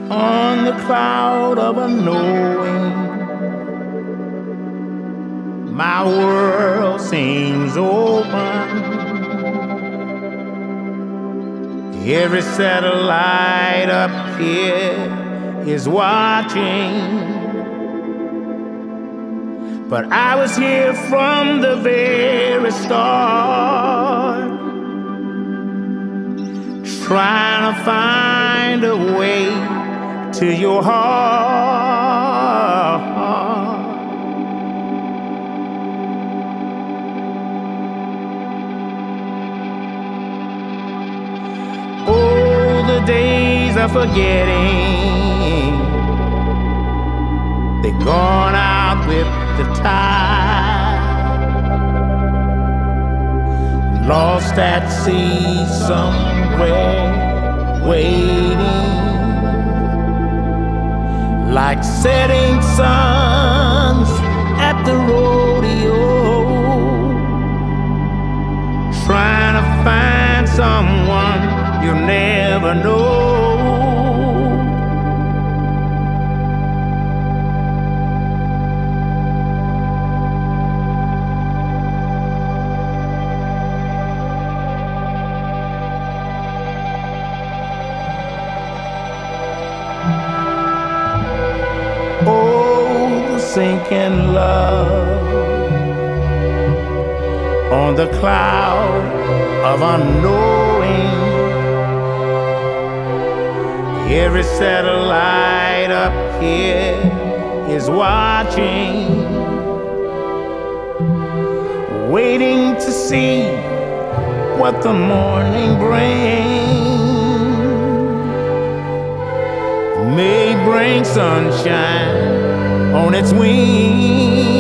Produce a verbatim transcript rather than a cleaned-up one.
on the cloud of unknowing. My world seems open. Every satellite up here is watching. But I was here from the very start, trying to find a way to your heart. Oh, the days of forgetting, they're gone out with the tide. Lost at sea somewhere, waiting like setting suns at the rodeo, trying to find someone you'll never know. Oh, the sinking love on the cloud of unknowing. Every satellite up here is watching, waiting to see what the morning brings. May bring sunshine on its wings.